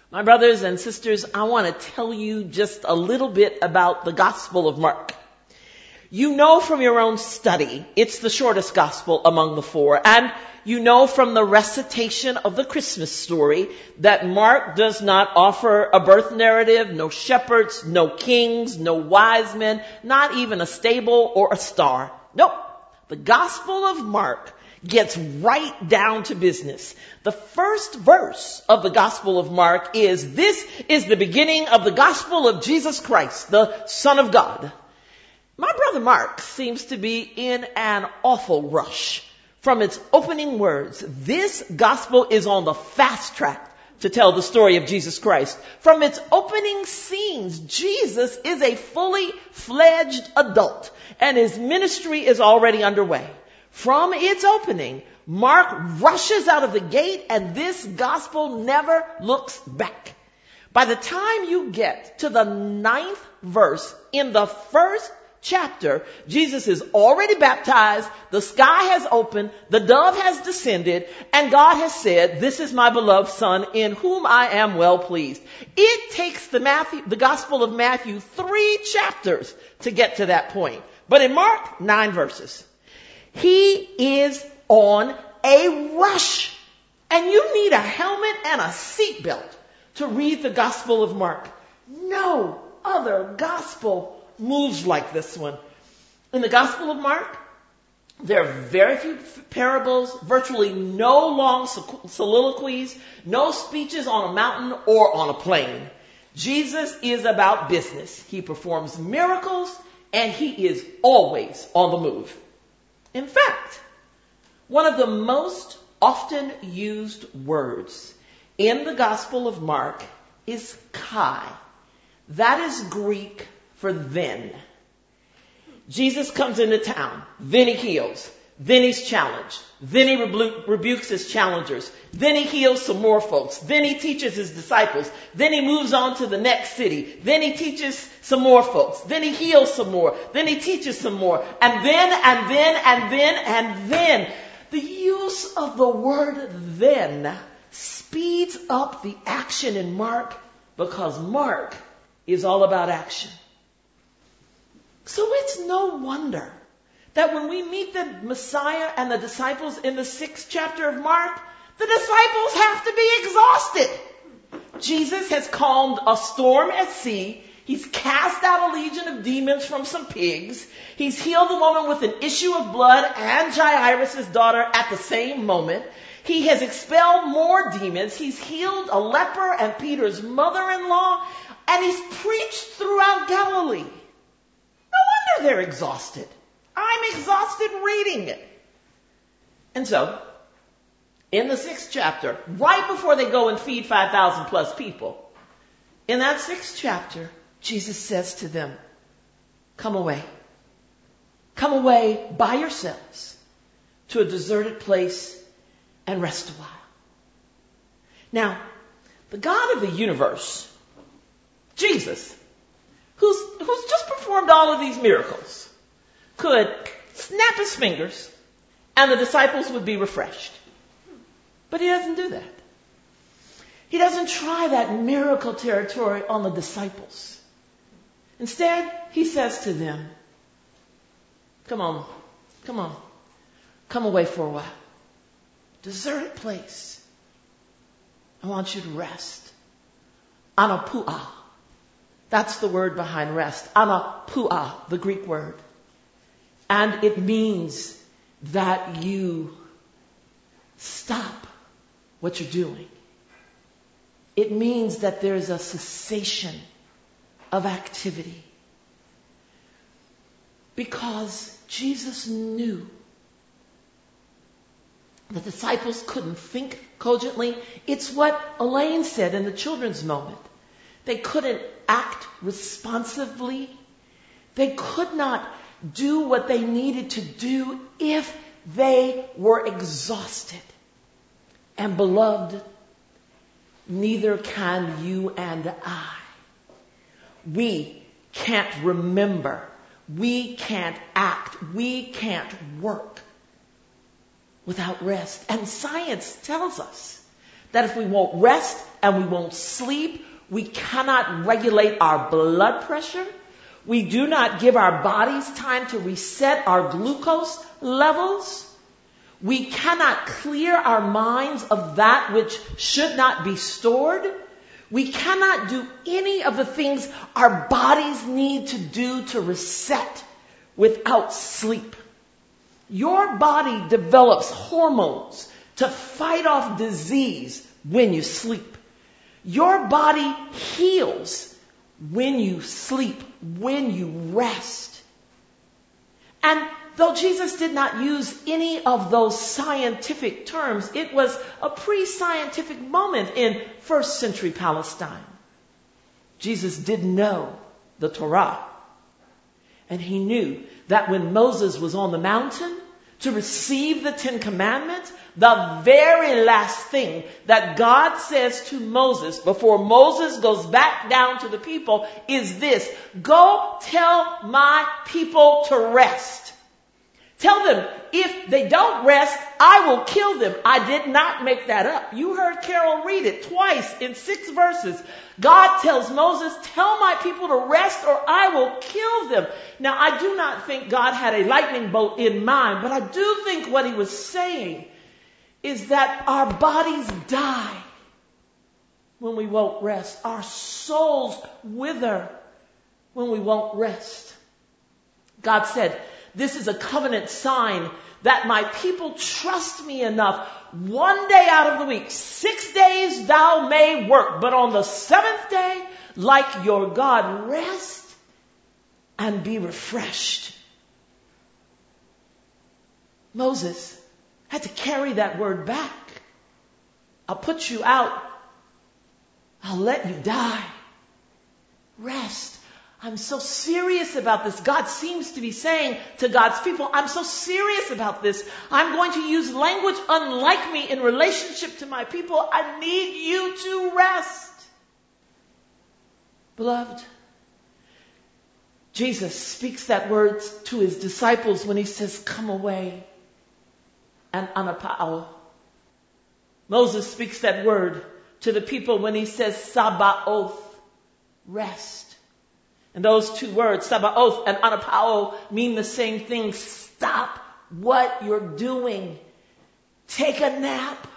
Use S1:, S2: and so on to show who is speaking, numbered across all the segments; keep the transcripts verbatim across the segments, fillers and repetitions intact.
S1: My brothers and sisters, I want to tell you just a little bit about the Gospel of Mark. You know from your own study, it's the shortest gospel among the four. And you know from the recitation of the Christmas story that Mark does not offer a birth narrative, no shepherds, no kings, no wise men, not even a stable or a star. Nope. The Gospel of Mark gets right down to business. The first verse of the Gospel of Mark is, "This is the beginning of the gospel of Jesus Christ, the Son of God." My brother Mark seems to be in an awful rush. From its opening words, this gospel is on the fast track to tell the story of Jesus Christ. From its opening scenes, Jesus is a fully fledged adult, and his ministry is already underway. From its opening, Mark rushes out of the gate, and this gospel never looks back. By the time you get to the ninth verse in the first chapter, Jesus is already baptized, the sky has opened, the dove has descended, and God has said, "This is my beloved Son in whom I am well pleased." It takes the Matthew, the Gospel of Matthew three chapters to get to that point. But in Mark, nine verses. He is on a rush. And you need a helmet and a seatbelt to read the Gospel of Mark. No other gospel moves like this one. In the Gospel of Mark, there are very few parables, virtually no long soliloquies, no speeches on a mountain or on a plain. Jesus is about business. He performs miracles, and he is always on the move. In fact, one of the most often used words in the Gospel of Mark is kai. That is Greek for then. Jesus comes into town, then he heals, then he's challenged, then he rebu- rebukes his challengers, then he heals some more folks, then he teaches his disciples, then he moves on to the next city, then he teaches some more folks, then he heals some more, then he teaches some more, and then, and then, and then, and then. The use of the word then speeds up the action in Mark because Mark is all about action. So it's no wonder that when we meet the Messiah and the disciples in the sixth chapter of Mark, the disciples have to be exhausted. Jesus has calmed a storm at sea. He's cast out a legion of demons from some pigs. He's healed a woman with an issue of blood and Jairus' daughter at the same moment. He has expelled more demons. He's healed a leper and Peter's mother-in-law. And he's preached throughout Galilee. No wonder they're exhausted. I'm exhausted reading it. And so, in the sixth chapter, right before they go and feed five thousand plus people, in that sixth chapter, Jesus says to them, "Come away. Come away by yourselves to a deserted place and rest a while." Now, the God of the universe, Jesus, who's, who's just performed all of these miracles, could snap his fingers and the disciples would be refreshed. But he doesn't do that. He doesn't try that miracle territory on the disciples. Instead, he says to them, come on, come on, come away for a while. Deserted place. I want you to rest. Anapua. That's the word behind rest. Anapua, the Greek word. And it means that you stop what you're doing. It means that there's a cessation of activity. Because Jesus knew the disciples couldn't think cogently. It's what Elaine said in the children's moment. They couldn't act responsively. They could not do what they needed to do if they were exhausted. And beloved, neither can you and I. We can't remember. We can't act. We can't work without rest. And science tells us that if we won't rest and we won't sleep, we cannot regulate our blood pressure. We do not give our bodies time to reset our glucose levels. We cannot clear our minds of that which should not be stored. We cannot do any of the things our bodies need to do to reset without sleep. Your body develops hormones to fight off disease when you sleep. Your body heals when you sleep, when you rest. And though Jesus did not use any of those scientific terms, it was a pre-scientific moment in first century Palestine. Jesus did know the Torah. And he knew that when Moses was on the mountain to receive the Ten Commandments, the very last thing that God says to Moses before Moses goes back down to the people is this: go tell my people to rest. Tell them, if they don't rest, I will kill them. I did not make that up. You heard Carol read it twice in six verses. God tells Moses, tell my people to rest or I will kill them. Now, I do not think God had a lightning bolt in mind, but I do think what he was saying is that our bodies die when we won't rest. Our souls wither when we won't rest. God said, this is a covenant sign that my people trust me enough one day out of the week. Six days thou may work, but on the seventh day, like your God, rest and be refreshed. Moses had to carry that word back. I'll put you out. I'll let you die. Rest. I'm so serious about this. God seems to be saying to God's people, I'm so serious about this. I'm going to use language unlike me in relationship to my people. I need you to rest. Beloved, Jesus speaks that word to his disciples when he says, come away and anapao. Moses speaks that word to the people when he says sabaoth, rest. And those two words, sabaoth and anapao, mean the same thing. Stop what you're doing. Take a nap.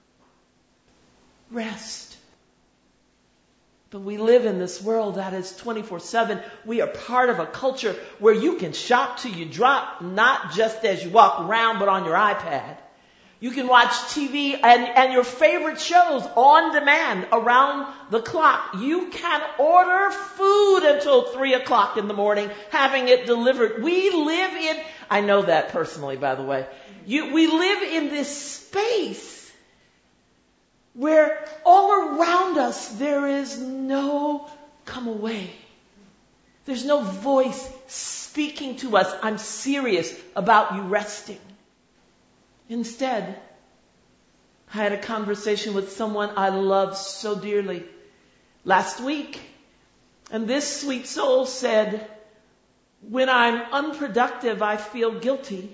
S1: Rest. But we live in this world that is twenty-four seven. We are part of a culture where you can shop till you drop, not just as you walk around, but on your iPad. You can watch T V and, and your favorite shows on demand around the clock. You can order food until three o'clock in the morning, having it delivered. We live in, I know that personally, by the way. You, we live in this space where all around us there is no come away. There's no voice speaking to us. I'm serious about you resting. Instead, I had a conversation with someone I love so dearly last week. And this sweet soul said, when I'm unproductive, I feel guilty.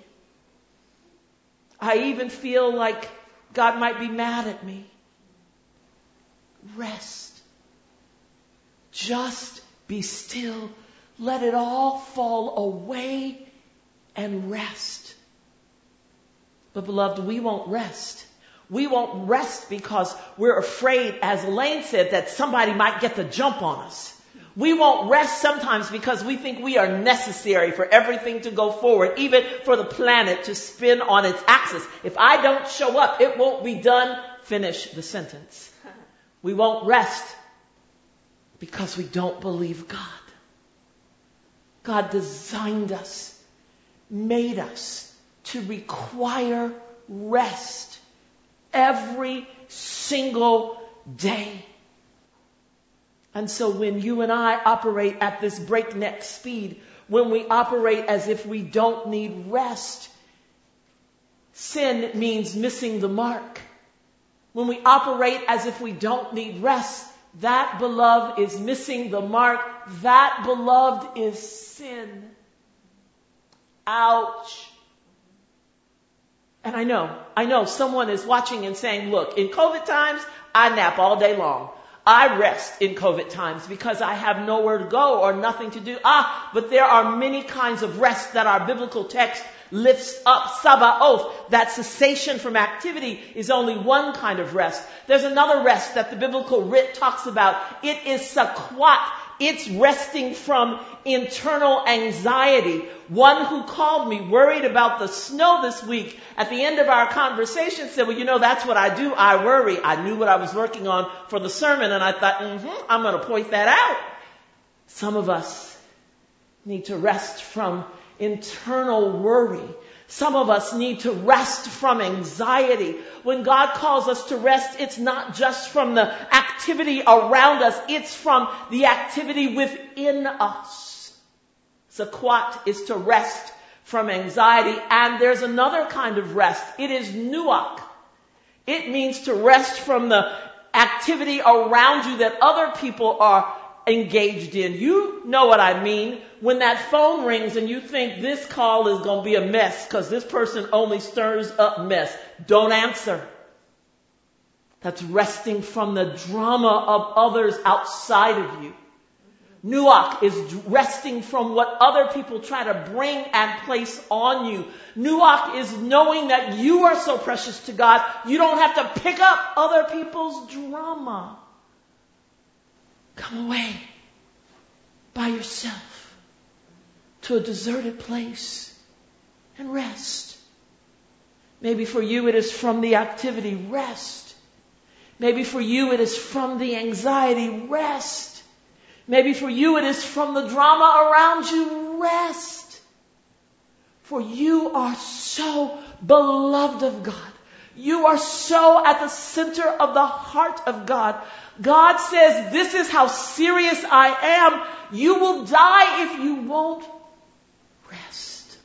S1: I even feel like God might be mad at me. Rest. Just be still. Let it all fall away and rest. But beloved, we won't rest. We won't rest because we're afraid, as Elaine said, that somebody might get the jump on us. We won't rest sometimes because we think we are necessary for everything to go forward, even for the planet to spin on its axis. If I don't show up, it won't be done. Finish the sentence. We won't rest because we don't believe God. God designed us, made us to require rest every single day. And so when you and I operate at this breakneck speed, when we operate as if we don't need rest, sin means missing the mark. When we operate as if we don't need rest, that, beloved, is missing the mark. That, beloved, is sin. Ouch. And I know, I know someone is watching and saying, look, in COVID times, I nap all day long. I rest in COVID times because I have nowhere to go or nothing to do. Ah, but there are many kinds of rest that our biblical text lifts up. Sabaoth, that cessation from activity, is only one kind of rest. There's another rest that the biblical writ talks about. It is sakwat. It's resting from internal anxiety. One who called me worried about the snow this week at the end of our conversation said, well, you know, that's what I do. I worry. I knew what I was working on for the sermon, and I thought, mm-hmm, I'm going to point that out. Some of us need to rest from internal worry. Some of us need to rest from anxiety. When God calls us to rest, it's not just from the activity around us. It's from the activity within us. Sakwat is to rest from anxiety. And there's another kind of rest. It is nuach. It means to rest from the activity around you that other people are engaged in. You know what I mean. When that phone rings and you think this call is going to be a mess because this person only stirs up mess, don't answer. That's resting from the drama of others outside of you. Nuach is resting from what other people try to bring and place on you. Nuach is knowing that you are so precious to God, you don't have to pick up other people's drama. Come away by yourself to a deserted place and rest. Maybe for you it is from the activity, rest. Maybe for you it is from the anxiety, rest. Maybe for you it is from the drama around you, rest. For you are so beloved of God. You are so at the center of the heart of God. God says, this is how serious I am. You will die if you won't rest.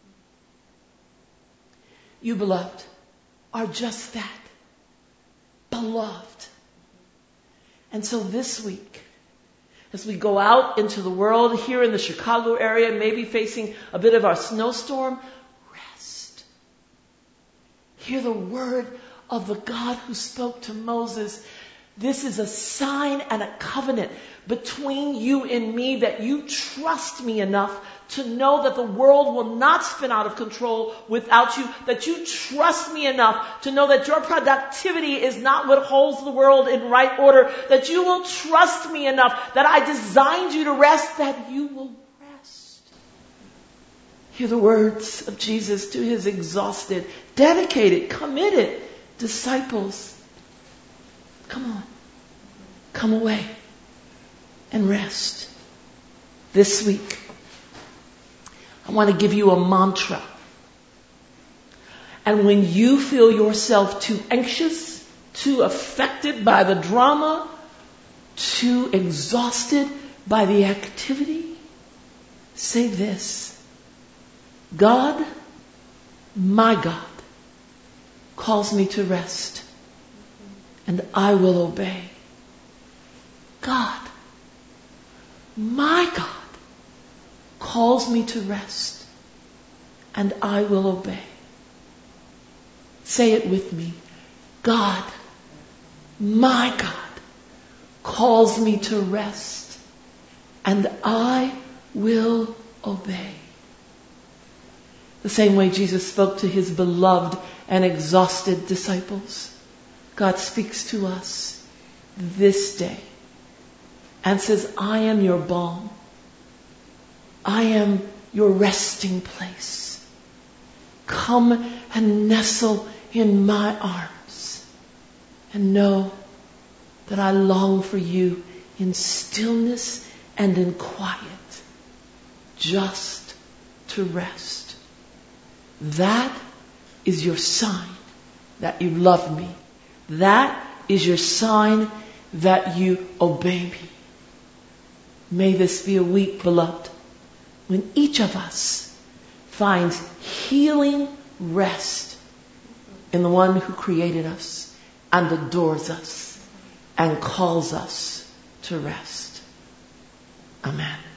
S1: You, beloved, are just that. Beloved. And so this week, as we go out into the world here in the Chicago area, maybe facing a bit of our snowstorm, rest. Hear the word of the God who spoke to Moses. This is a sign and a covenant between you and me that you trust me enough to know that the world will not spin out of control without you, that you trust me enough to know that your productivity is not what holds the world in right order, that you will trust me enough that I designed you to rest, that you will rest. Hear the words of Jesus to his exhausted, dedicated, committed disciples. Come on. Come away and rest. This week, I want to give you a mantra. And when you feel yourself too anxious, too affected by the drama, too exhausted by the activity, say this: God, my God, calls me to rest, and I will obey. God, my God, calls me to rest, and I will obey. Say it with me. God, my God, calls me to rest, and I will obey. The same way Jesus spoke to his beloved and exhausted disciples, God speaks to us this day and says, I am your balm. I am your resting place. Come and nestle in my arms and know that I long for you in stillness and in quiet, just to rest. That is your sign that you love me. That is your sign that you obey me. May this be a week, beloved, when each of us finds healing rest in the one who created us and adores us and calls us to rest. Amen.